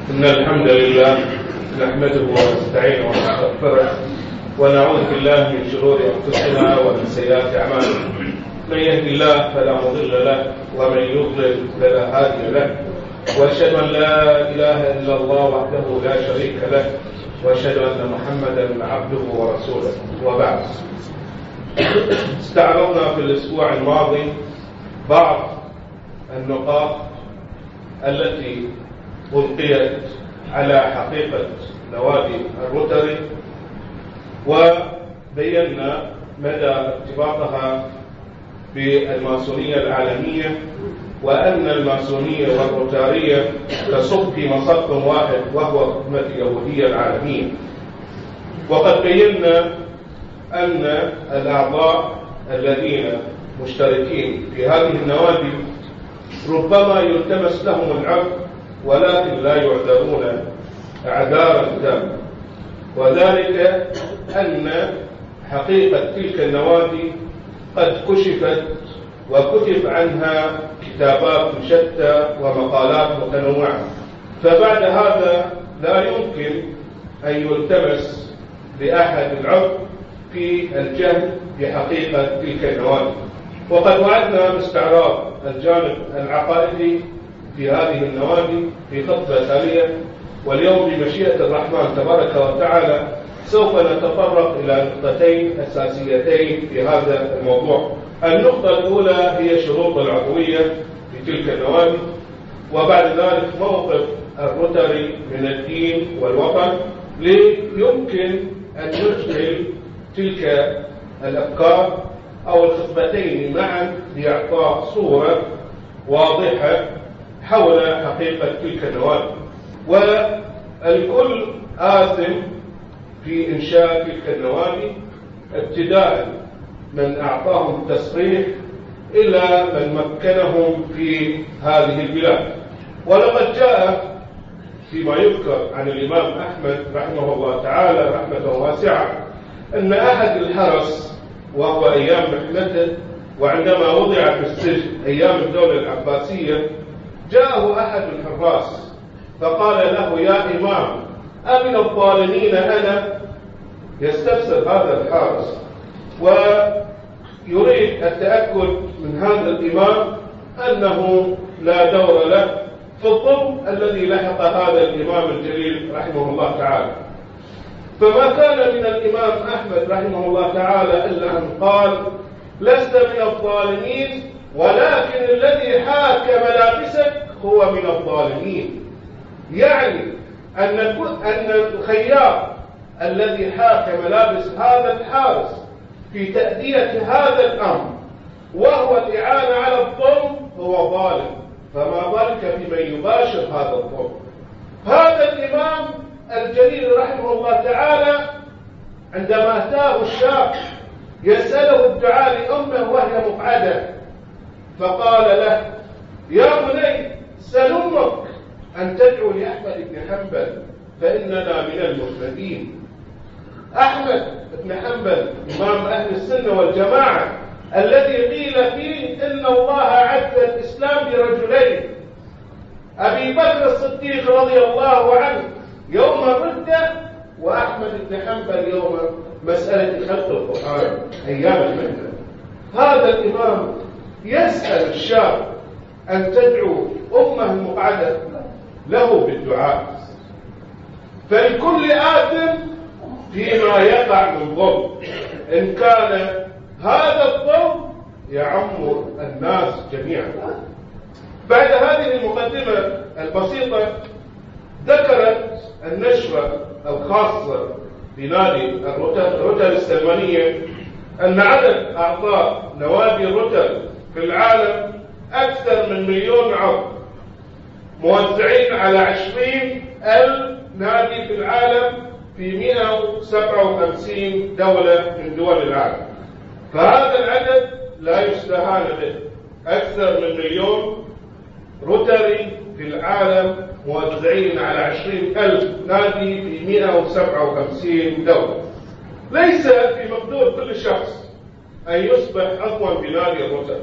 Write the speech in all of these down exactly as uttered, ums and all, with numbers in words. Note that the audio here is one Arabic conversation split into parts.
إن الحمد لله نحمده ونستعينه ونستغفره ونعوذ بالله من شرور أنفسنا ومن سيئات أعمالنا. من يهد الله فلا مضل له ومن يضلل فلا هادي له، وأشهد أن لا إله إلا الله وحده لا شريك له، وأشهد أن محمدا عبده ورسوله. وبعد، استعرضنا في الأسبوع الماضي بعض النقاط التي ألقيت على حقيقة نوادي الروتري، وبينا مدى ارتباطها بالماسونية العالمية، وأن الماسونية والروتارية تصب في مصب واحد وهو خدمة اليهودية العالمية. وقد بينا أن الأعضاء الذين مشتركين في هذه النوادي ربما يلتمس لهم العذر، ولكن لا يعذرون اعذارا تامه، وذلك أن حقيقة تلك النوادي قد كشفت وكتب عنها كتابات شتى ومقالات متنوعة، فبعد هذا لا يمكن أن يلتمس لأحد العذر في الجهل بحقيقة تلك النوادي. وقد وعدنا باستعراض الجانب العقائدي في هذه النوادي في خطبة تالية، واليوم بمشيئة الرحمن تبارك وتعالى سوف نتطرق إلى نقطتين أساسيتين في هذا الموضوع. النقطة الأولى هي شروط العضوية في تلك النوادي، وبعد ذلك موقف الروتري من الدين والوطن، ليمكن أن نجمل تلك الأفكار أو الخطبتين معا لإعطاء صورة واضحة حول حقيقة تلك النوادي. والكل آثم في إنشاء تلك النوادي، ابتداء من أعطاهم التصريح إلى من مكنهم في هذه البلاد. ولقد جاء فيما يذكر عن الإمام أحمد رحمه الله تعالى رحمة واسعة أن أحد الحرس، وهو أيام محنته وعندما وضع في السجن أيام الدولة العباسية، جاءه أحد الحراس فقال له: يا إمام، أمن الظالمين أنا؟ يستفسر هذا الحارس ويريد التأكد من هذا الإمام أنه لا دور له في الظلم الذي لحق هذا الإمام الجليل رحمه الله تعالى. فما كان من الإمام أحمد رحمه الله تعالى إلا أن قال: لست من الظالمين، ولكن الذي حاك ملابسك هو من الظالمين. يعني أن أن الخيار الذي حاك ملابس هذا الحارس في تأدية هذا الأمر وهو الإعانة على الظلم هو ظالم، فما بالك بمن يباشر هذا الظلم. هذا الإمام الجليل رحمه الله تعالى عندما أتاه الشاب يسأله الدعاء لأمه وهي مقعدة، فقال له: يا بني، سل أمك أن تدعو لأحمد بن حنبل فإننا من المفردين. أحمد بن حنبل إمام أهل السنة والجماعة الذي قيل فيه إن الله عز الإسلام برجلين: أبي بكر الصديق رضي الله عنه يوم الردة، وأحمد بن حنبل يوم مسألة خلق القرآن أيام المهنة. هذا الإمام يسأل الشاب أن تدعو أمه المقعدة له بالدعاء. فالكل آثم فيما يقع من ظلم، إن كان هذا الظلم يعم الناس جميعا. بعد هذه المقدمة البسيطة ذكرت النشرة الخاصة بنادي الروتر السلمانية أن عدد أعضاء نوادي الروتر في العالم أكثر من مليون عضو، موزعين على عشرين ألف نادي في العالم في مئة وسبعة وخمسين دولة من دول العالم. فهذا العدد لا يستهان به، أكثر من مليون روتري في العالم موزعين على عشرين ألف نادي في مئة وسبعة وخمسين دولة. ليس في مقدور كل شخص أن يصبح عضوا بنادي الروتري،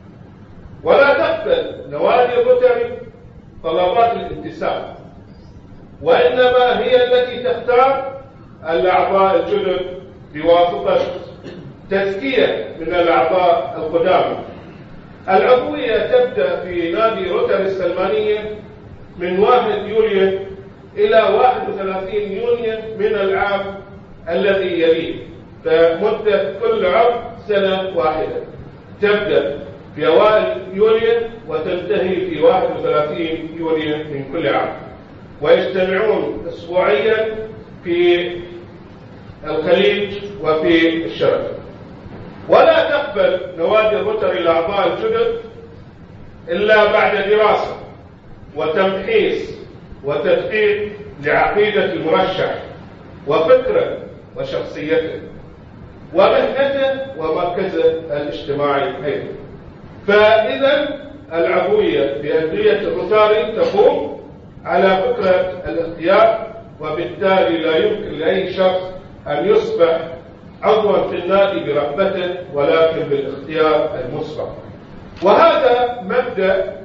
ولا تقبل نوادي الروتري طلبات الانتساب، وإنما هي التي تختار الأعضاء الجدد بواسطة تزكية من الأعضاء القدامى. العضوية تبدأ في نادي روتري السلمانية من واحد يوليو إلى واحد وثلاثين يونيو من العام الذي يليه، فمدة كل عام سنة واحدة، تبدأ في أوائل يوليو وتنتهي في واحد وثلاثين يونيو من كل عام، ويجتمعون أسبوعيا في الخليج وفي الشرق. ولا تقبل نوادي الروتري الأعضاء الجدد إلا بعد دراسة وتمحيص وتدقيق لعقيدة المرشح وفكره وشخصيته ومهنته ومركزه الاجتماعي أيضا. فإذا العضوية بأندية الروتري تقوم على فكرة الاختيار، وبالتالي لا يمكن لأي شخص أن يصبح عضوا في النادي برغبته ولكن بالاختيار المسبق. وهذا مبدأ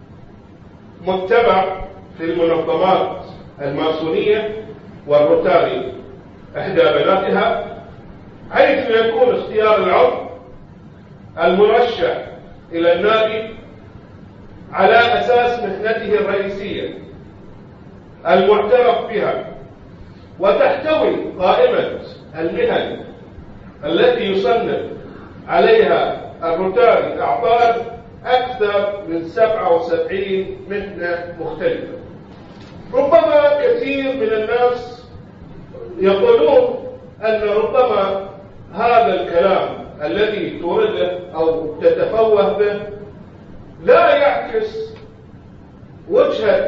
متبع في المنظمات الماسونية والروتاري إحدى بناتها، حيث يكون اختيار العضو المرشح إلى النادي على أساس مهنته الرئيسية المعترف بها، وتحتوي قائمة المهن التي يصنف عليها الروتاري أعضاء أكثر من سبعة وسبعين مهنة مختلفة. ربما كثير من الناس يقولون أن ربما هذا الكلام الذي تورده أو تتفوه به لا يعكس وجهة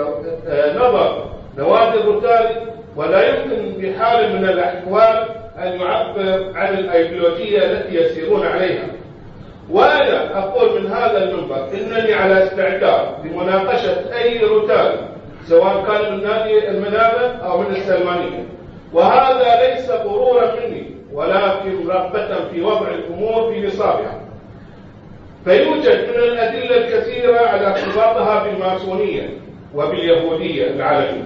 نظر نوادي الروتاري، ولا يمكن بحال من الأحوال أن يعبر عن الأيديولوجية التي يسيرون عليها. وأنا أقول من هذا المنبر إنني على استعداد لمناقشة أي روتاري سواء كان من نادي المنابة أو من السلمانية، وهذا ليس غرورا مني ولكن رغبة في وضع الأمور في نصابها. فيوجد من الأدلة الكثيرة على ارتباطها بالماسونية وباليهودية العالمية.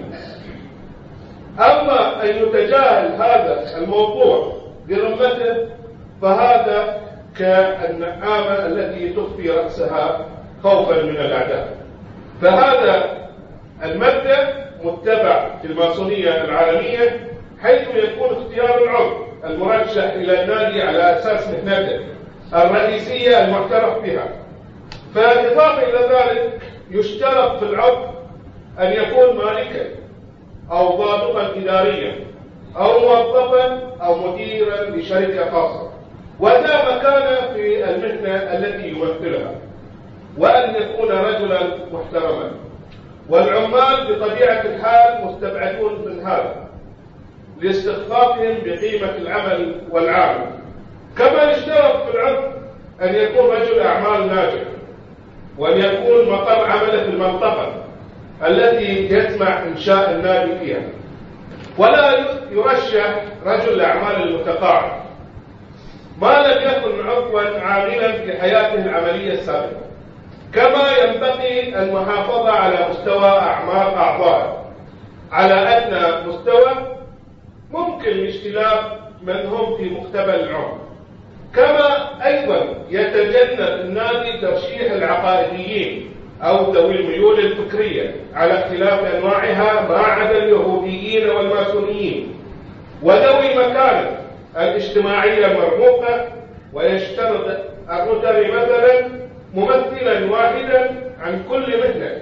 أما أن يتجاهل هذا الموضوع برمته فهذا كالنعامة التي تخفي رأسها خوفا من الأعداء. فهذا المبدأ متبع في الماسونية العالمية، حيث يكون اختيار العضو المرشح إلى النادي على أساس مهنته الرئيسية المعترف بها. فإضافة إلى ذلك يشترط في العضو أن يكون مالكا أو ضابطا إداريا أو موظفا أو مديرا لشركة خاصة، وذا مكانه في المهنة التي يمثلها، وأن يكون رجلا محترما. والعمال بطبيعة الحال مستبعدون من هذا لاستخفافهم بقيمة العمل والعامل. كما يشترط في العضو أن يكون رجل أعمال ناجح، وأن يكون مقر عمله في المنطقة التي يسمع إنشاء النادي فيها، ولا يرشح رجل الأعمال المتقاعد ما لم يكن عضوا عاملا في حياته العملية السابقة. كما ينبغي المحافظة على مستوى أعمال أعضائه على أدنى مستوى ممكن الاجتناب من هم في مقتبل العمر. كما أيضا يتجنب النادي ترشيح العقائديين أو ذوي الميول الفكرية على اختلاف أنواعها ما عدا اليهوديين والماسونيين وذوي المكانة الاجتماعية المرموقة. ويشترط الروتري مثلا ممثلا واحدا عن كل مهنة،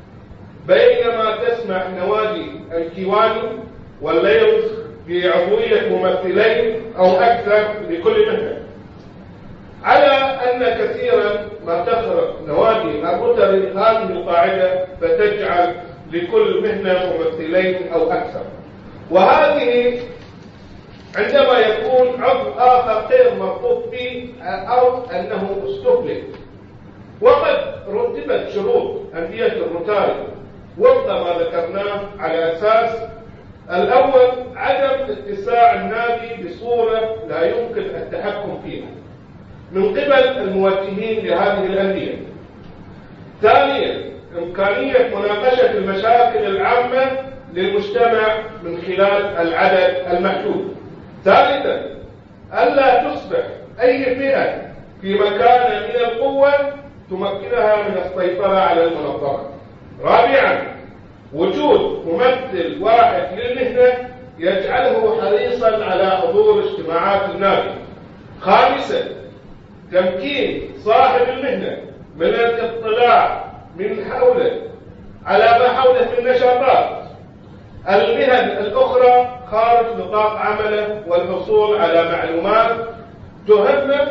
بينما تسمح نوادي الكيواني والليلز بعضوية ممثلين أو أكثر لكل مهنة. على أن كثيرا ما تخرق نوادي الروتري هذه القاعدة فتجعل لكل مهنة ممثلين أو أكثر، وهذه عندما يكون عضو آخر غير مرغوب فيه أو أنه استهلك. وقد رتبت شروط أندية الروتري وفق ما ذكرناه على أساس: الأول عدم اتساع النادي بصورة لا يمكن التحكم فيها من قبل الموجهين لهذه الأندية. ثانيا إمكانية مناقشة المشاكل العامة للمجتمع من خلال العدد المحدود. ثالثا، ألا تصبح أي فئة في مكان من القوة تمكنها من السيطرة على المنظمة. رابعا، وجود ممثل واحد للمهنة يجعله حريصا على حضور اجتماعات النادي. خامسا، تمكين صاحب المهنة من الاطلاع من حوله على ما حوله من نشاطات المهن الأخرى خارج نطاق عمله والحصول على معلومات تهمه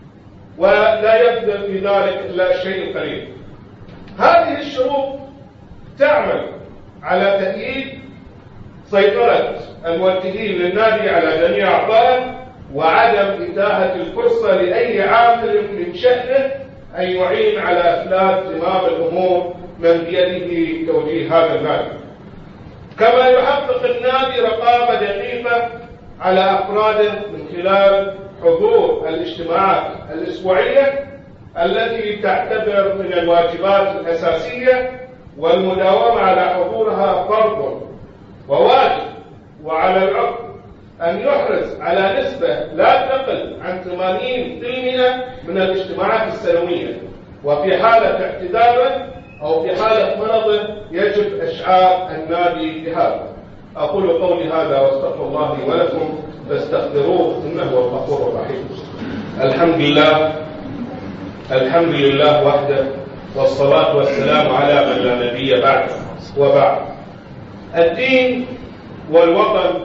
ولا يبذل في ذلك إلا الشيء القليل. هذه الشروط تعمل على تأييد سيطرة الموجهين للنادي على جميع أعضائه وعدم إتاحة الفرصة لأي عامل من شأنه أن يعين على إفلات زمام الأمور من بيده توجيه هذا النادي. كما يحقق النادي رقابة دقيقة على أفراده من خلال حضور الاجتماعات الأسبوعية التي تعتبر من الواجبات الأساسية، والمداومة على حضورها فرض وواجب، وعلى العضو أن يحرص على نسبة لا تقل عن ثمانين بالمئة من الاجتماعات السنوية، وفي حالة اعتذاره أو في حالة مرضه يجب إشعار النادي بهذا. أقول قولي هذا واستغفر الله لي ولكم فاستغفروه إنه هو الغفور الرحيم. الحمد لله الحمد لله وحده، والصلاة والسلام على من لا نبي بعده. وبعد، الدين والوطن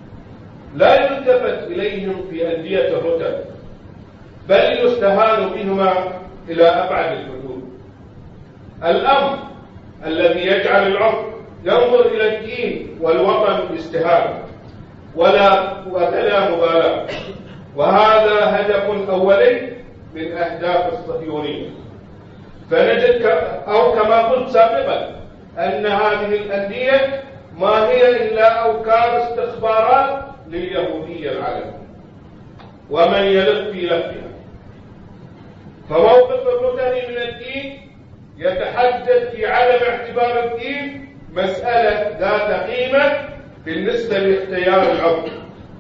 لا يلتفت إليهم في أندية الرتب، بل يستهان بهما إلى أبعد الحدود. الأمر الذي يجعل العضو ينظر إلى الدين والوطن باستهانة ولا ولا مبالاة، وهذا هدف أولي من أهداف الصهيونية. فنجد أو كما قلت سابقا أن هذه الأندية ما هي إلا أوكار استخبارات لليهودية العالمية ومن يلف في لفها. فموقف الرتبي من الدين يتحدث في عدم اعتبار الدين مسألة ذات قيمة بالنسبة لاختيار العضو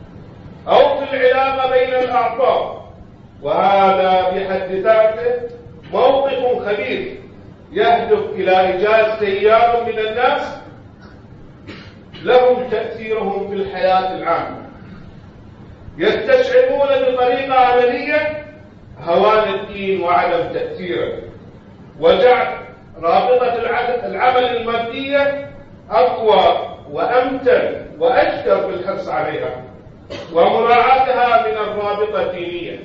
أو في العلاقة بين الأعضاء، وهذا بحد ذاته موقف خبيث يهدف إلى إيجاد تيار من الناس لهم تأثيرهم في الحياة العامة، يستشعرون بطريقة عملية هوان الدين وعدم تأثيره، وجعل رابطة العمل المادية أقوى وأمتن وأجدر في الحرص عليها ومراعاتها من الرابطة الدينية.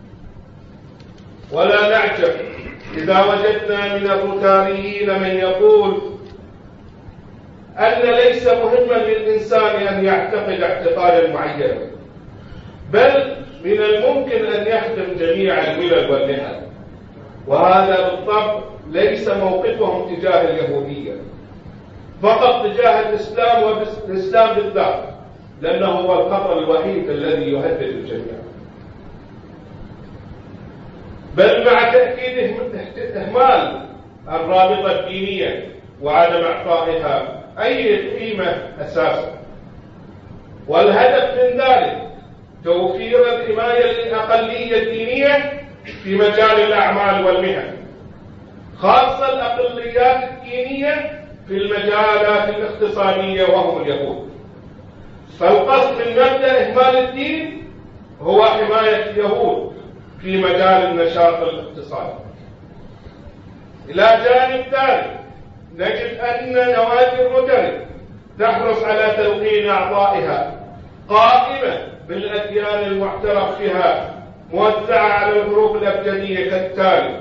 ولا نعجب إذا وجدنا من الروتاريين من يقول أن ليس مهما للإنسان أن يعتقد اعتقادا معينا، بل من الممكن أن يخدم جميع الملل والمهن، وهذا بالطبع ليس موقفهم تجاه اليهودية فقط، تجاه الإسلام والإسلام بالذات، لأنه هو الخطر الوحيد الذي يهدد الجميع. بل مع تأكيد إهمال الرابطة الدينية وعدم إعطائها أي قيمة أساسا، والهدف من ذلك توفير الحماية للأقلية الدينية في مجال الأعمال والمهن، خاصة الأقليات الدينية في المجالات الاقتصادية وهم اليهود. فالقصد من مبدأ إهمال الدين هو حماية اليهود في مجال النشاط الاقتصادي. إلى جانب ذلك نجد أن نوادي الروتري تحرص على تلقين أعضائها قائمة بالأديان المعترف بها موزعة على الحروف الأبجدية كالتالي: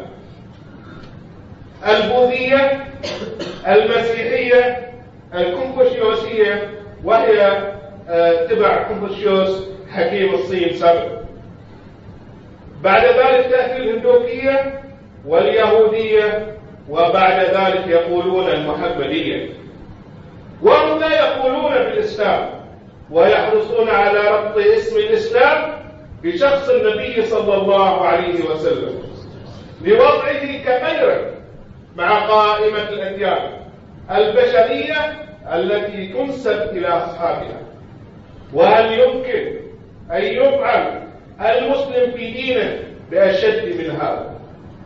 البوذية، المسيحية، الكونفوشيوسية وهي تبع كونفوشيوس حكيم الصين سابق. بعد ذلك تأتي الهندوكية واليهودية، وبعد ذلك يقولون المحمدية، وهم لا يقولون بالإسلام ويحرصون على ربط اسم الإسلام بشخص النبي صلى الله عليه وسلم لوضعه كخير مع قائمة الأديان البشرية التي تنسب إلى أصحابها. وهل يمكن أن يفعل المسلم في دينه بأشد من هذا؟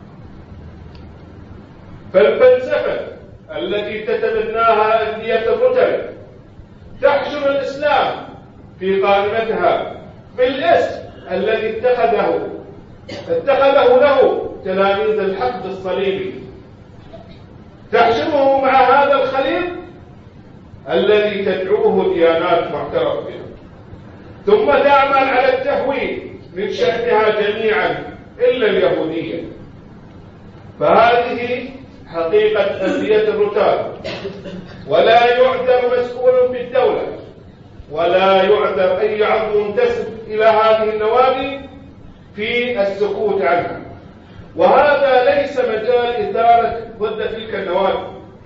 فالفلسفة التي تتبناها أندية الرتب تحشر الإسلام في قائمتها بالاسم الذي اتخذه اتخذه له تلاميذ الحقد الصليبي، تحشره مع هذا الخليط الذي تدعوه ديانات معترف بها، ثم تعمل على التهويل من شأنها جميعا إلا اليهودية. فهذه حقيقة أندية الرتاب، ولا يعذر مسؤول في الدولة ولا يعذر أي عضو منتسب إلى هذه النوادي في السكوت عنها. وهذا ليس مجال إثارة ضد تلك النوادي،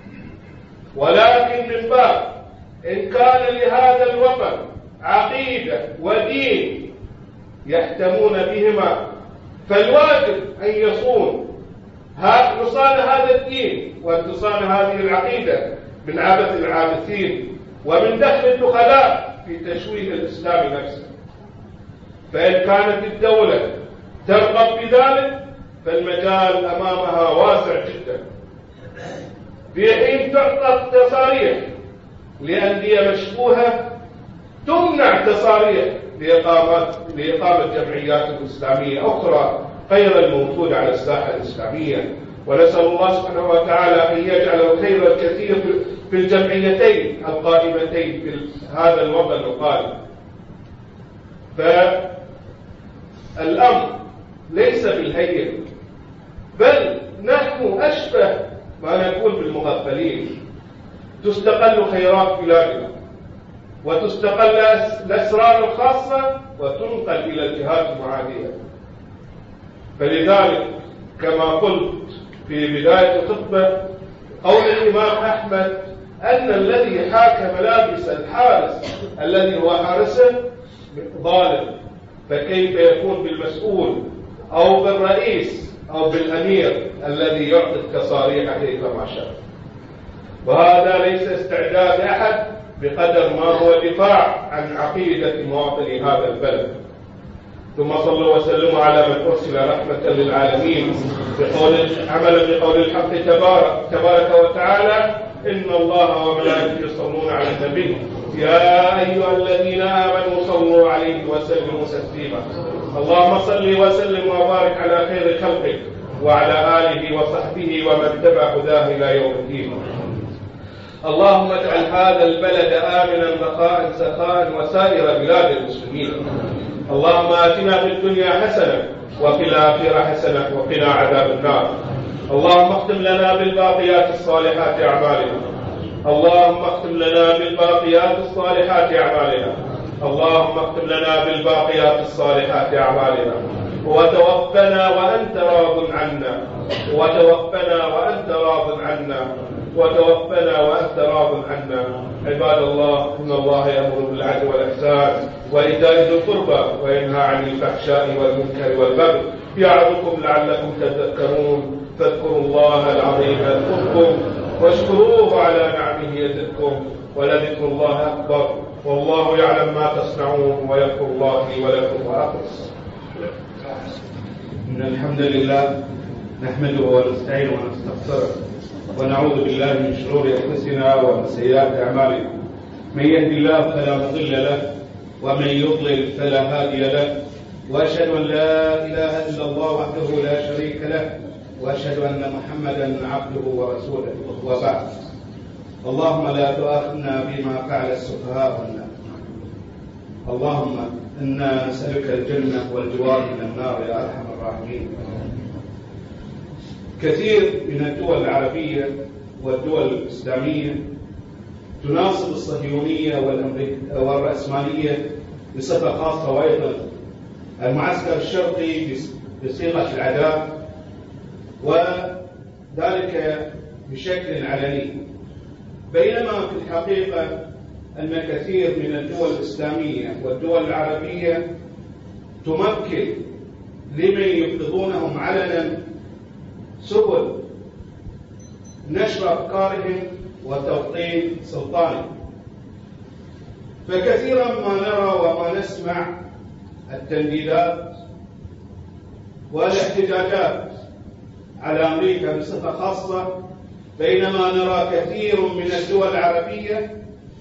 ولكن من باب إن كان لهذا الوطن عقيدة ودين يهتمون بهما، فالواجب أن يصون يصان هذا الدين وأن تصان هذه العقيدة من عبث العابثين ومن دخل الدخلاء في تشويه الإسلام نفسه. فإن كانت الدولة ترغب بذلك فالمجال أمامها واسع جدا، في حين تعطى تصاريح لأندية مشبوهة تمنع تصاريح لإقامة لإقامة جمعيات إسلامية أخرى غير الموجودة على الساحة الإسلامية. ونسأل الله سبحانه وتعالى أن يجعل الخير الكثير في الجمعيتين القائمتين في هذا الوطن القائم. فالأمر ليس بالهين، بل نحن أشبه ما نقول بالمغفلين. تستقل خيرات بلادنا وتستقل الأسرار الخاصة وتنقل إلى الجهات المعادية. فلذلك كما قلت في بداية الخطبة قول الإمام أحمد أن الذي حاك ملابس الحارس الذي هو حارسه ظالم، فكيف يكون بالمسؤول أو بالرئيس أو بالأمير الذي يعطي التصاريح كيفما شاء؟ وهذا ليس استعداد أحد بقدر ما هو دفاع عن عقيدة مواطني هذا البلد. ثم صلوا وسلموا على من أرسل رحمة للعالمين بقول عملا بقول الحق تبارك, تبارك وتعالى: إن الله وملائكته يصلون على النبي يا أيها الذين آمنوا صلوا عليه وسلموا تسليما. اللهم صل وسلم وبارك على خير خلقك وعلى آله وصحبه ومن تبع هداه إلى يوم الدين. اللهم اجعل هذا البلد آمنا رخاء سخاء وسائر بلاد المسلمين. اللهم آتنا في الدنيا حسنة وفي الآخرة حسنة وقنا عذاب النار. اللهم اختم لنا بالباقيات الصالحات أعمالنا. اللهم اختم لنا بالباقيات الصالحات أعمالنا. اللهم اختم لنا بالباقيات الصالحات أعمالنا. وتوفنا وأنت راض عنا وتوفنا وأنت راض عنا وتوفنا وأنت راض عنا. عباد الله، إن الله يأمر بالعدل والإحسان وإيتاء ذي القربى وينهى عن الفحشاء والمنكر والبغي يعظكم لعلكم تذكرون. فاذكروا الله العظيم يذكركم واشكروه على نعمه يزدكم ولذكر الله أكبر والله يعلم ما تصنعون ويغفر الله لي ولكم وأخلص. إن الحمد لله نحمده ونستعينه ونستغفره ونعوذ بالله من شرور أنفسنا ومن سيئات أعمالنا. من يهد الله فلا مضل له ومن يضلل فلا هادي له، وأشهد أن لا إله إلا الله وحده لا شريك له، وأشهد أن محمدا عبده ورسوله. وبعد، اللهم لا تؤاخذنا بما فعل السفهاء منا. اللهم إنا نسألك الجنة والجوار من النار يا أرحم الراحمين. كثير من الدول العربية والدول الإسلامية تناصب الصهيونية والرأسمالية بصفة خاصة، وأيضا المعسكر الشرقي بصيغة العداء، وذلك بشكل علني. بينما في الحقيقة أن كثير من الدول الإسلامية والدول العربية تمكن لمن يفرضونهم علنا سبل نشر أفكارهم وتوطين سلطانهم. فكثيرا ما نرى وما نسمع التنديدات والاحتجاجات على أمريكا بصفة خاصة، بينما نرى كثير من الدول العربية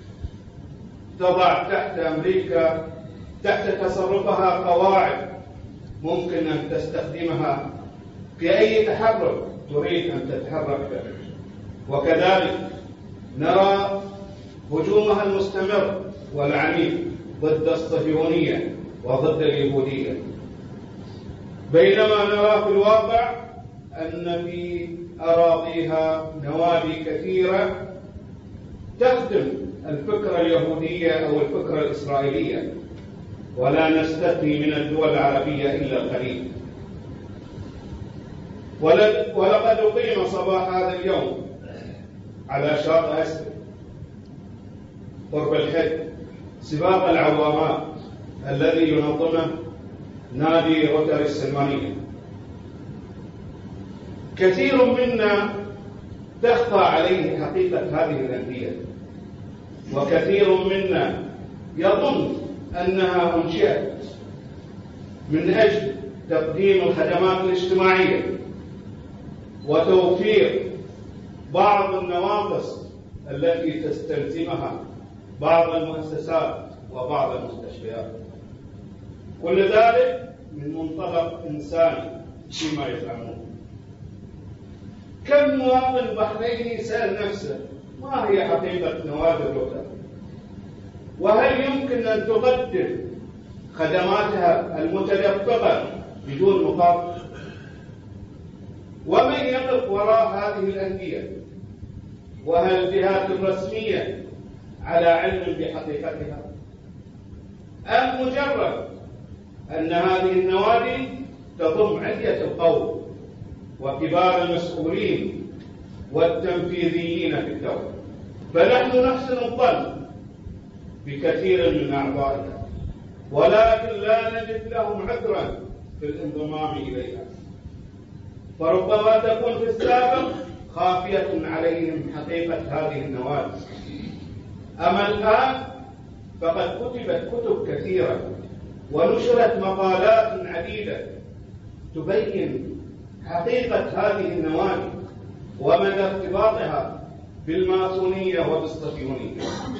تضع تحت أمريكا تحت تصرفها قواعد ممكن أن تستخدمها في أي تحرك تريد أن تتحرك به. وكذلك نرى هجومها المستمر والعنيف ضد الصهيونية وضد اليهودية، بينما نرى في الواقع أن في أراضيها نوادي كثيرة تخدم الفكرة اليهودية أو الفكرة الإسرائيلية، ولا نستثني من الدول العربية إلا القليل. ولقد أقيم صباح هذا اليوم على شاطئ أسفل قرب الحد سباق العوامات الذي ينظمه نادي روتري السلمانية. كثير منا تخفى عليه حقيقة هذه الأندية، وكثير منا يظن أنها أنشئت من أجل تقديم الخدمات الاجتماعية وتوفير بعض النواقص التي تستلزمها بعض المؤسسات وبعض المستشفيات، كل ذلك من منطلق إنساني فيما يزعمون. كم مواطن بحريني سأل نفسه ما هي حقيقة نوادي الروتري، وهل يمكن أن تقدم خدماتها المتدفقة بدون مقابل؟ ومن يقف وراء هذه الأندية؟ وهل الجهات الرسمية على علم بحقيقتها، أم مجرد أن هذه النوادي تضم علية القوم وكبار المسؤولين والتنفيذيين في الدولة؟ فنحن نحسن الظن بكثير من أعضائها، ولكن لا نجد لهم عذرا في الانضمام إليها، فربما تكون في السابق خافية عليهم حقيقة هذه النوادي. أما الآن فقد كتبت كتب كثيرة ونشرت مقالات عديدة تبين حقيقة هذه النوادي ومدى ارتباطها بالماسونية وبالصهيونية.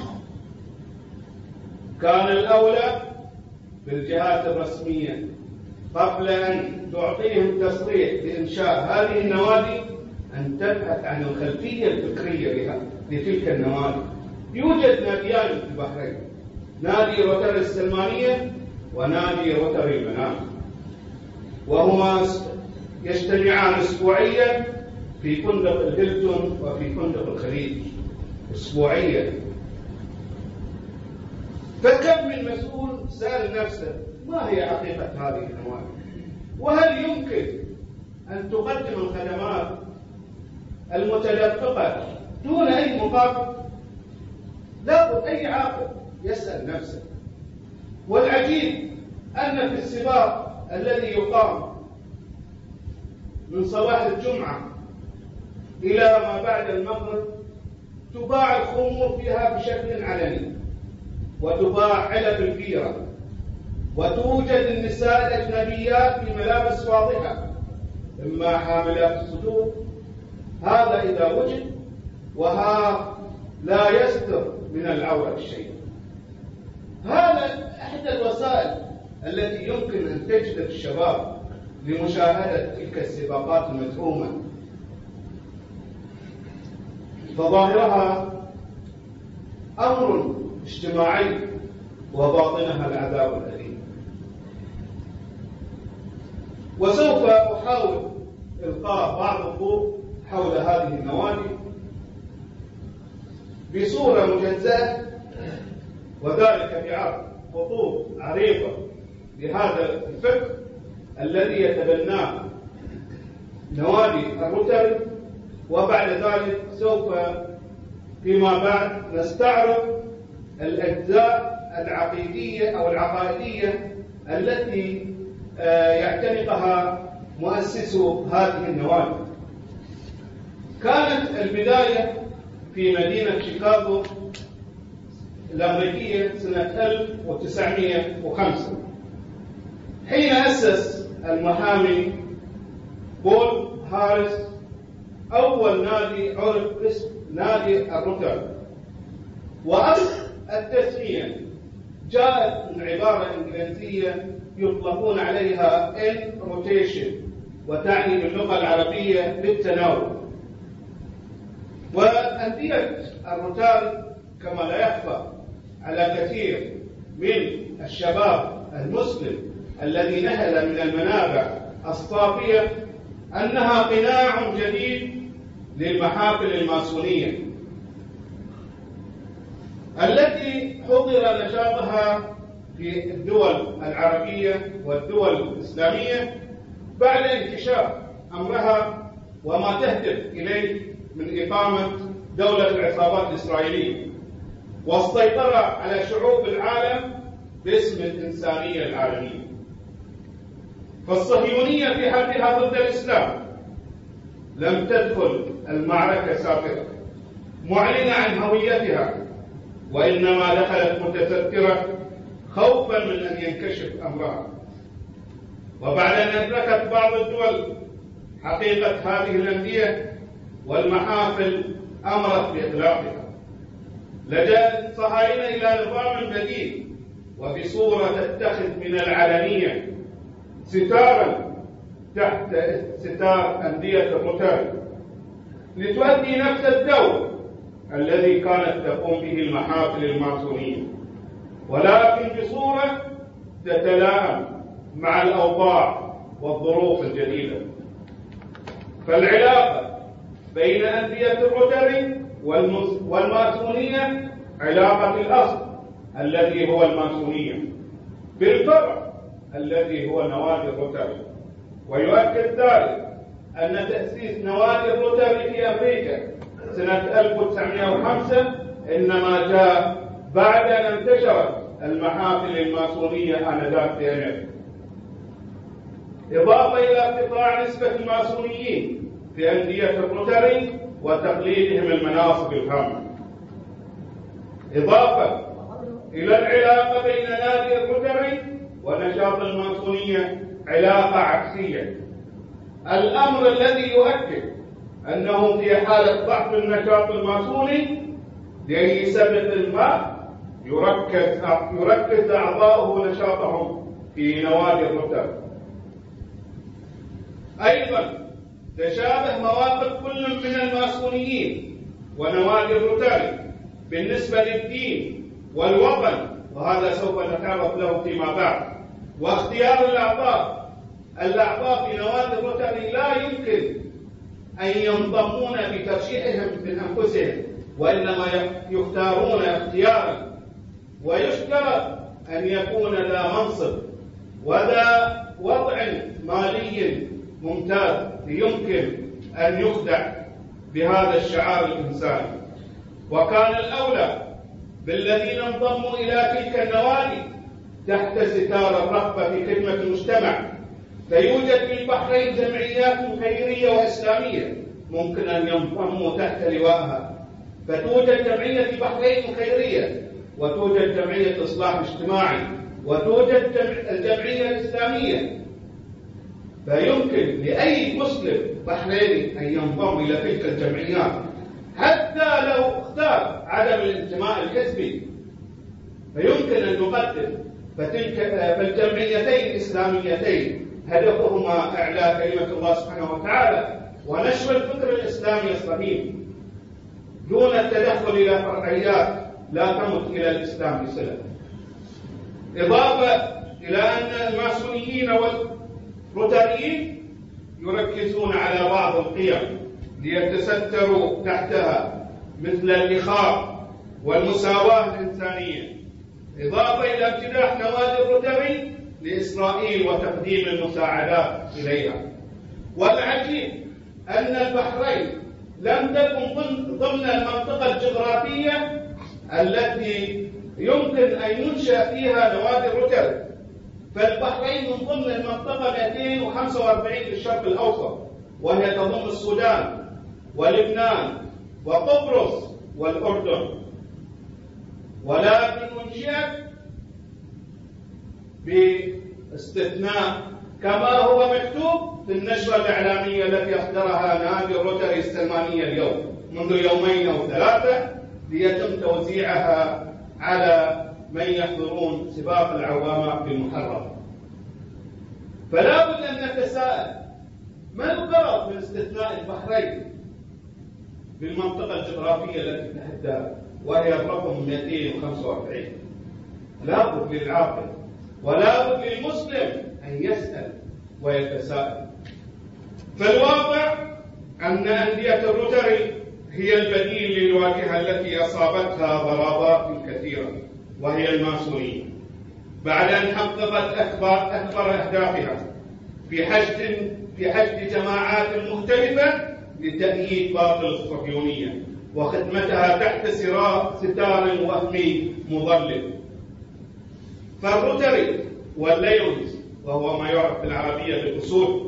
كان الأولى بالجهات الرسمية قبل أن تعطيهم تصريح بإنشاء هذه النوادي أن تبحث عن الخلفية الفكرية لتلك النوادي. يوجد ناديان في البحرين، نادي روتري السلمانية ونادي روتري المنام، وهما يجتمعان أسبوعيا في فندق الهيلتون وفي فندق الخليج أسبوعيا. فكم من مسؤول سأل نفسه ما هي حقيقة هذه النوادي، وهل يمكن أن تقدم الخدمات المتدفقة دون أي مقابل؟ لابد أي عاقل يسأل نفسه. والعجيب أن في السباق الذي يقام من صباح الجمعة إلى ما بعد المغرب تباع الخمور فيها بشكل علني، وتباع علب البيرة، وتوجد النساء الأجنبيات في ملابس واضحة إما حاملات الصدور، هذا إذا وجد، وها لا يستر من العورة الشيء. هذا أحد الوسائل التي يمكن أن تجذب الشباب لمشاهدة تلك السباقات المزعومة، فظاهرها أمر اجتماعي وباطنها العذاب الأليم. وسوف أحاول إلقاء بعض الضوء حول هذه النوادي بصورة مجزأة، وذلك بعرض خطوط عريضة لهذا الفكر الذي يتبناه نوادي الروتري، وبعد ذلك سوف فيما بعد نستعرض الأجزاء العقيدية أو العقائدية التي يعتنقها مؤسسو هذه النوادي. كانت البداية في مدينة شيكاغو الأمريكية سنة ألف وتسعمائة وخمسة، حين أسس المحامي بول هاريس أول نادي عرف باسم نادي الروتاري. وأصل التسمية جاءت من عبارة إنجليزية يطلقون عليها in rotation، وتعني باللغة العربية بالتناوب. وأندية الروتاري كما لا يخفى على كثير من الشباب المسلم الذي نهل من المنابع الصافية أنها قناع جديد للمحافل الماسونية التي حضر نشاطها في الدول العربية والدول الإسلامية بعد انكشاف أمرها وما تهدف إليه من إقامة دولة العصابات الإسرائيلية والسيطرة على شعوب العالم باسم الإنسانية العالمية. فالصهيونية في حدها ضد الإسلام لم تدخل المعركة ساقطة معلنة عن هويتها، وإنما دخلت متسترة خوفا من أن ينكشف أمرها. وبعد أن أدركت بعض الدول حقيقة هذه الأندية والمحافل أمرت بإغلاقها، لجأ الصهاينة إلى نظام بديل وبصورة تتخذ من العلنية ستارا تحت ستار أندية الروتاري لتؤدي نفس الدور الذي كانت تقوم به المحافل الماسونية، ولكن بصورة تتلائم مع الأوضاع والظروف الجديدة. فالعلاقة بين أندية الروتاري والماسونية علاقة الأصل الذي هو الماسونية بالفرع الذي هو نوادي الروتاري. ويؤكد ذلك أن تأسيس نوادي الروتاري في أمريكا سنة ألف وتسعمائة وخمسة إنما جاء بعد أن انتشرت المحافل الماسونية آنذاك في أمريكا، إضافة إلى ارتفاع نسبة الماسونيين في أندية الروتاري وتقليدهم المناصب الهامة، إضافة إلى العلاقة بين نادي الروتاري ونشاط الماسونية علاقة عكسية، الأمر الذي يؤكد أنه في حالة ضعف النشاط الماسوني لأي سبب ما يركز يركز أعضاؤه نشاطهم في نوادي الروتاري. أيضا تشابه مواقف كل من الماسونيين ونوادي الروتاري بالنسبة للدين والوطن، وهذا سوف نتعرض له فيما بعد. واختيار الأعضاء الأعضاء في نوادي الروتاري لا يمكن أن ينضمون بترشيحهم من أنفسهم، وإنما يختارون اختيارا، ويشترط أن يكون ذا منصب وذا وضع مالي ممتاز يمكن أن يخدع بهذا الشعار الإنساني. وكان الأولى بالذين انضموا إلى تلك النوادي تحت ستار الرغبة في خدمة المجتمع. فيوجد في البحرين جمعيات خيرية وإسلامية ممكن أن ينضموا تحت لوائها، فتوجد جمعية البحرين خيرية، وتوجد جمعية إصلاح اجتماعي، وتوجد الجمعية الإسلامية. فيمكن لأي مسلم بحريني أن ينضم إلى تلك الجمعيات حتى لو اختار عدم الانتماء الحزبي، فيمكن أن نقدم فتلك فالجمعيتين الإسلاميتين هدفهما إعلاء كلمة الله سبحانه وتعالى ونشر الفكر الإسلامي الصحيح دون التدخل إلى فرعيات لا تمت إلى الإسلام بصلة. إضافة إلى أن الماسونيين والروتاريين يركزون على بعض القيم ليتستروا تحتها مثل الإخاء والمساواة الإنسانية، إضافة إلى امتداح نوادي الروتاري لإسرائيل وتقديم المساعدات إليها. والعجيب أن البحرين لم تكن ضمن المنطقة الجغرافية التي يمكن أن ينشأ فيها نوادي الروتاري، فالبحرين من ضمن المنطقة مئتين وخمسة وأربعين للشرق الأوسط، وهي تضم السودان ولبنان وقبرص والأردن، ولكن أنشئت باستثناء كما هو مكتوب في النشرة الإعلامية التي أصدرها نادي الروتري السلمانية اليوم منذ يومين أو ثلاثة، ليتم توزيعها على من يحضرون سباق العوامات بالمحرم. فلا بد أن نتساءل ما الغرض من استثناء البحرين بالمنطقة الجغرافية التي تحدها وهي الرقم مئتين وخمسة وأربعين؟ لا بد للعاقل ولا بد للمسلم أن يسأل ويتساءل. فالواقع أن أندية الروتري هي البديل للواجهة التي أصابتها ضربات كثيرة، وهي الماسونية، بعد أن حققت أكبر, أكبر أهدافها في حشد في حشد جماعات مختلفة لتأييد باطل الصهيونية وخدمتها تحت ستار وهمي مضلل. فالروتري والليونز، وهو ما يعرف في العربية بالأسود،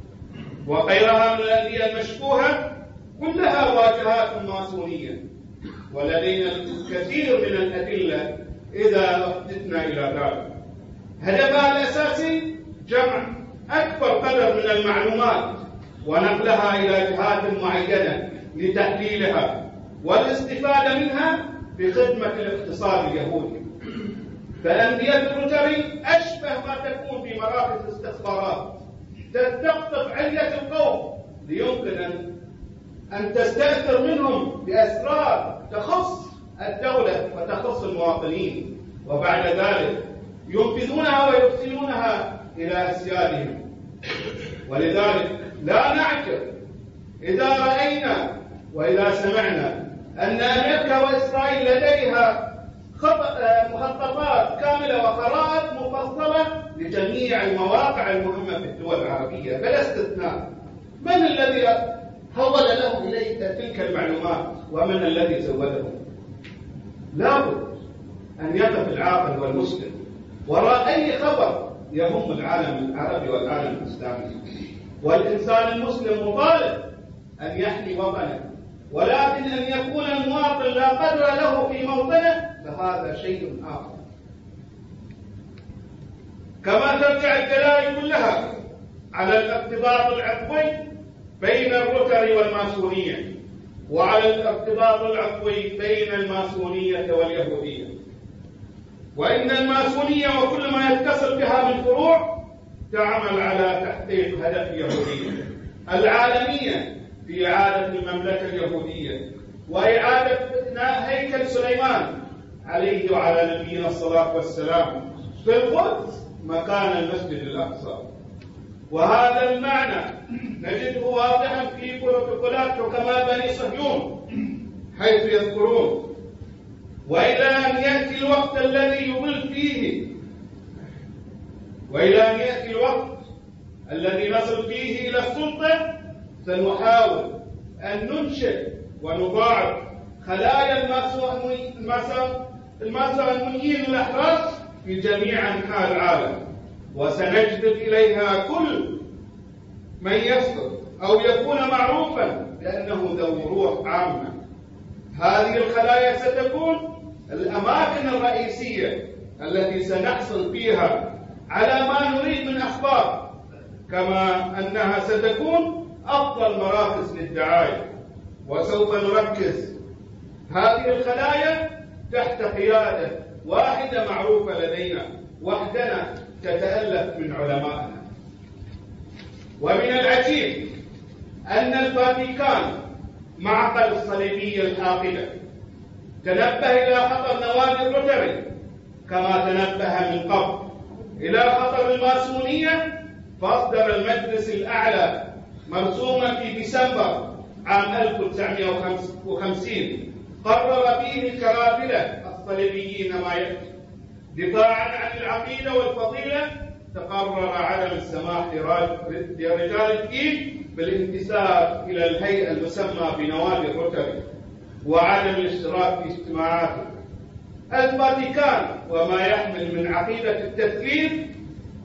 وغيرها من الأندية المشبوهة كلها واجهات ماسونية، ولدينا الكثير من الأدلة إذا أردنا إلى ذلك. هدفها الأساسي جمع أكبر قدر من المعلومات ونقلها إلى جهات معينة لتحليلها والاستفادة منها بخدمة الاقتصاد اليهودي. فأندية الروتري أشبه ما تكون في مراكز استخبارات تستقطب علية القوم ليمكن أن أن تستأثر منهم بأسرار تخص الدولة وتخص المواطنين، وبعد ذلك ينفذونها ويرسلونها إلى أسيادهم. ولذلك لا نعجب إذا رأينا وإذا سمعنا أن أمريكا وإسرائيل لديها مخططات كاملة وخرائط مفصلة لجميع المواقع المهمة في الدول العربية بلا استثناء. من الذي حول لهم إليك تلك المعلومات ومن الذي زودهم؟ لابد أن يقف العاقل والمسلم وراء أي خبر يهم العالم العربي والعالم الإسلامي. والإنسان المسلم مطالب أن يحمي وطنه، ولكن أن يكون المواطن لا قدر له في موطنه فهذا شيء آخر. كما ترجع الدلائل كلها على الارتباط العفوي بين الروتري والماسونية، وعلى الارتباط العفوي بين الماسونية واليهودية. وإن الماسونية وكل ما يتصل بها من فروع تعمل على تحقيق هدف اليهودية العالمية في إعادة المملكة اليهودية وإعادة بناء هيكل سليمان عليه وعلى نبينا الصلاة والسلام في القدس مكان المسجد الأقصى. وهذا المعنى نجده واضحا في بروتوكولات حكماء بني صهيون، حيث يذكرون: وإلى أن يأتي الوقت الذي يضل فيه وإلى أن يأتي الوقت الذي نصل فيه إلى السلطة سنحاول أن ننشئ ونضاعف خلايا الماسونيين الأحرار في جميع أنحاء العالم، وسنجذب إليها كل من يصدر أو يكون معروفا بأنه ذو روح عامة. هذه الخلايا ستكون الأماكن الرئيسية التي سنحصل فيها على ما نريد من أخبار، كما أنها ستكون أفضل مراكز للدعاية. وسوف نركز هذه الخلايا تحت قيادة واحدة معروفة لدينا وحدنا تتألف من علمائنا. ومن العجيب أن الفاتيكان معقل الصليبية الحاقدة تنبه إلى خطر نوادي الروتري كما تنبه من قبل إلى خطر الماسونية، فأصدر المجلس الأعلى مرسوما في ديسمبر عام ألف وتسعمائة وخمسين قرر فيه الكرافلة الصليبيين ما يأتي: دفاعا عن العقيدة والفضيلة تقرر عدم السماح لرجال الدين بالانتساب إلى الهيئة المسمى بنوادي الروتري وعدم الاشتراك في اجتماعاته. الفاتيكان وما يحمل من عقيدة التثليث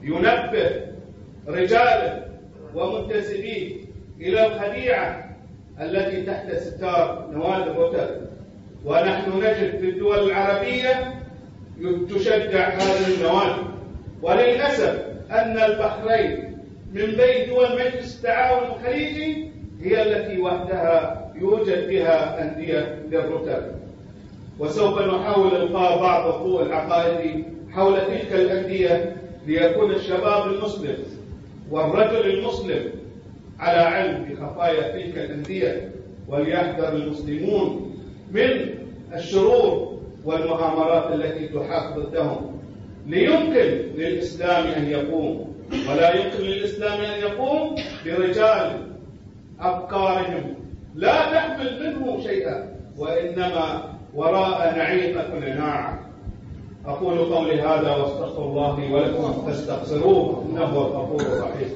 ينبه رجاله ومنتسبيه إلى الخديعة التي تحت ستار نوادي الرتب، ونحن نجد في الدول العربية تشجع هذه النوادي. وللأسف أن البحرين من بين دول مجلس التعاون الخليجي هي التي وحدها يوجد بها أندية للرتب. وسوف نحاول إلقاء بعض الضوء العقائدي حول تلك الأندية ليكون الشباب المسلم والرجل المسلم على علم بخفايا تلك الأندية، وليحذر المسلمون من الشرور والمؤامرات التي تحاك ضدهم. ليمكن للإسلام أن يقوم، ولا يمكن للإسلام أن يقوم برجال أفكارهم لا تحمل منه شيئا، وإنما وراء نعيقة ناعم. أقول قولي هذا واستغفر الله لي ولكم فاستغفروه إنه هو الغفور الرحيم.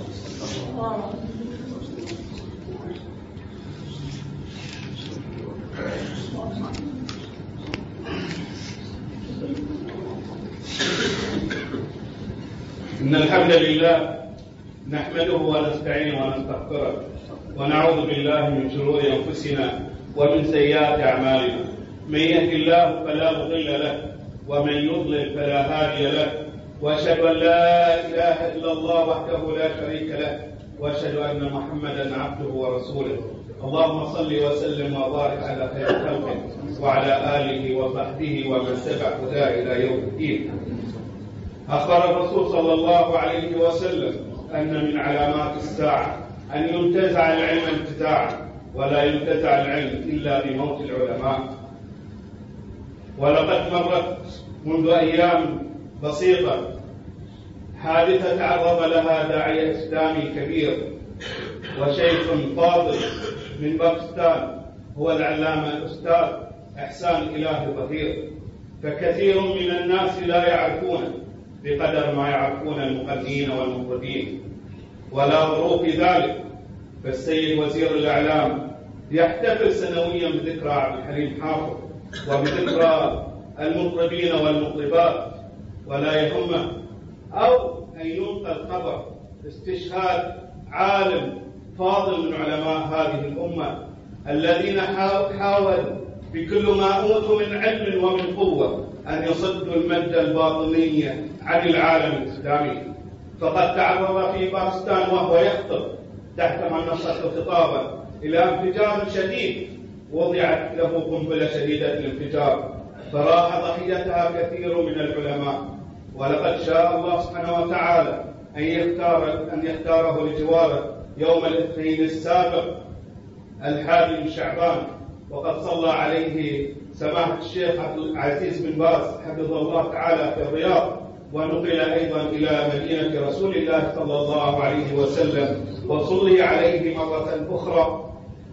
إن الحمد لله نحمده ونستعينه ونستغفره ونعوذ بالله من شرور أنفسنا ومن سيئات أعمالنا. من يهد الله فلا مضل له ومن يضلل فلا هادي له، وأشهد أن لا إله إلا الله وحده لا شريك له، وأشهد أن محمدا عبده ورسوله. اللهم صل وسلم وبارك على خير خلقه وعلى آله وصحبه ومن تبع هداه إلى يوم الدين. أخبر الرسول صلى الله عليه وسلم أن من علامات الساعة أن ينتزع العلم انتزاعا، ولا ينتزع العلم إلا بموت العلماء. ولقد مرت منذ أيام بسيطة حادثة تعرض لها داعية إسلامي كبير وشيخ فاضل من باكستان، هو العلامة الأستاذ إحسان إلهي ظهير. فكثير من الناس لا يعرفونه بقدر ما يعرفون المغنين والمطربين، ولا ظروف ذلك. فالسيد وزير الإعلام يحتفل سنويا بذكرى عبد الحليم حافظ وبذكرى المطربين والمطربات، ولا يهمه أو أن ينقل خبر استشهاد عالم فاضل من علماء هذه الأمة الذين حاولوا بكل ما أوتوا من علم ومن قوة أن يصدوا المادة الباطنية عن العالم الإسلامي. فقد تعرض في باكستان وهو يخطب تحت منصة خطابه إلى انفجار شديد وضعت له قنبلة شديدة الانفجار، فراح ضحيتها كثير من العلماء. ولقد شاء الله سبحانه وتعالى أن يختار أن يختاره لجواره يوم الاثنين السابق الحادي من شعبان، وقد صلى عليه سماحة الشيخ عبد العزيز بن باز حفظه الله تعالى في الرياض، ونقل أيضا إلى مدينة رسول الله صلى الله عليه وسلم، وصلي عليه مرة أخرى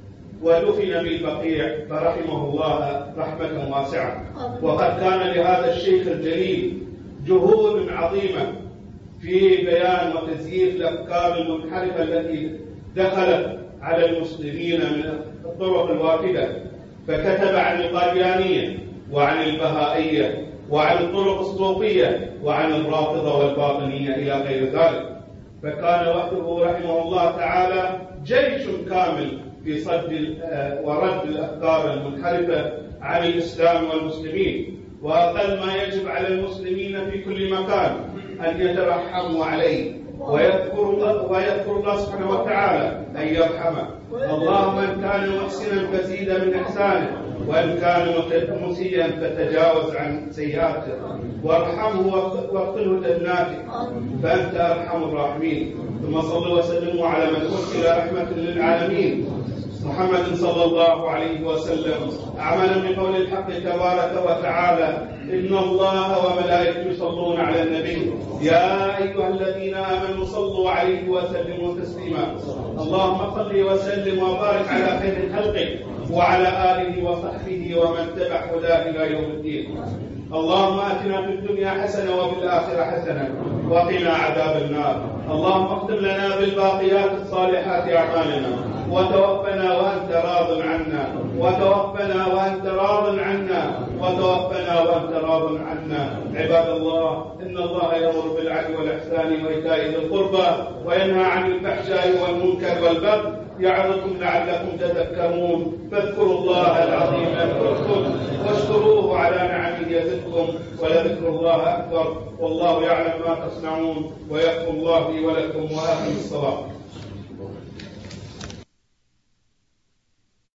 ودفن بالبقيع فرحمه الله رحمة واسعة. وقد كان لهذا الشيخ الجليل جهود عظيمة في بيان وتزييف الأفكار المنحرفة التي دخلت على المسلمين من الطرق الوافدة، فكتب عن القاديانية وعن البهائية وعن الطرق الصوفية وعن الرافضة والباطنية إلى غير ذلك. فكان وحده رحمه الله تعالى جيش كامل في صد ورد الأفكار المنحرفة عن الإسلام والمسلمين. وأقل ما يجب على المسلمين في كل مكان أن يترحموا عليه ويذكر ويذكر الله سبحانه وتعالى أن يرحمه. اللهم إن كان محسنا فزيد من إحسانه، وإن كان مسيئا فتجاوز عن سيئاته، وارحمه واغفره جناتك فأنت أرحم الراحمين. ثم صلوا وسلموا على من أرسل رحمة للعالمين محمد صلى الله عليه وسلم، أعملا بقول الحق تبارك وتعالى: إن الله وملائكته يصلون على النبي يا أيها الذين آمنوا صلوا عليه وسلموا تسليما. اللهم صل وسلم وبارك على خير خلقه وعلى آله وصحبه ومن تبع هداه إلى يوم الدين. اللهم آتنا في الدنيا حسنة وفي الآخرة حسنة وقنا عذاب النار. اللهم اختم لنا بالباقيات الصالحات أعمالنا، وتوفنا وأنت راض عنا، وتوفنا وأنت راض عنا، وتوفنا وأنت راض عنا. عباد الله، إن الله يأمر بالعدل والإحسان وإيتاء ذي القربى وينهى عن الفحشاء والمنكر والبغي يعظكم لعلكم تذكرون. فاذكروا الله العظيم يذكركم واشكروه على نعمه يزدكم ولذكر الله أكبر. والله يعلم ما تصنعون. ويغفر الله لي ولكم وآخر الصلاة.